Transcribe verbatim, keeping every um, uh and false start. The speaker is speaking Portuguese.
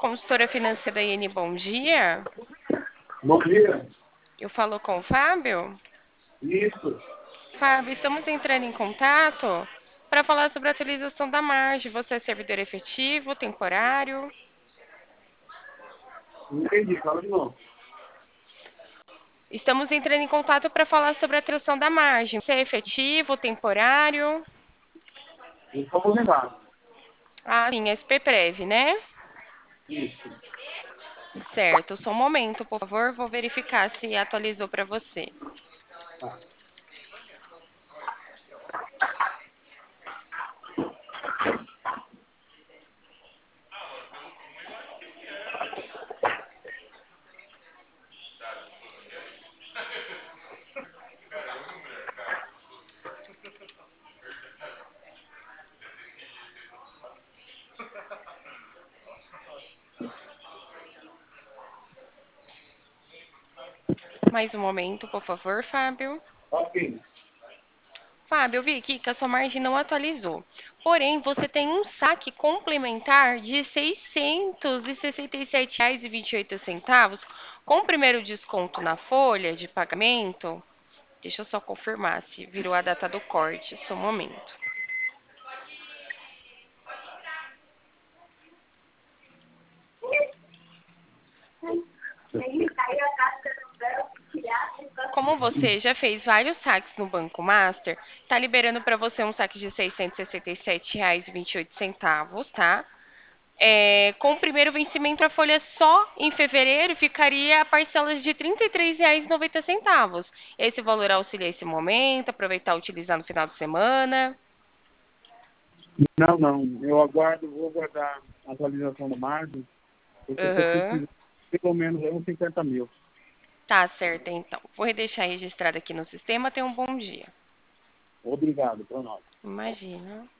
consultora financeira da I N, bom dia. Bom dia. Eu falo com o Fábio. Isso. Fábio, estamos entrando em contato para falar sobre a atualização da margem. Você é servidor efetivo, temporário? Não entendi, fala de novo. Estamos entrando em contato para falar sobre a atualização da margem. Você é efetivo, temporário? Eu estou aposentado. Ah, sim, S P Prev, né? Isso. Certo, só um momento, por favor. Vou verificar se atualizou para você. Tá. Mais um momento, por favor, Fábio. Ok. Fábio, eu vi aqui que a sua margem não atualizou. Porém, você tem um saque complementar de seiscentos e sessenta e sete reais e vinte e oito centavos, com o primeiro desconto na folha de pagamento. Deixa eu só confirmar se virou a data do corte. Só um momento. Como você já fez vários saques no Banco Master, tá liberando para você um saque de seiscentos e sessenta e sete reais e vinte e oito centavos, tá? É, com o primeiro vencimento, a folha só em fevereiro ficaria a parcelas de trinta e três reais e noventa centavos. Esse valor auxilia esse momento, aproveitar e utilizar no final de semana. Não, não. Eu aguardo, vou aguardar a atualização do margem, porque eu estou Aham. precisando pelo menos uns cinquenta mil. Tá certo, então. Vou deixar registrado aqui no sistema. Tenha um bom dia. Obrigado, Pronaldo. Imagina.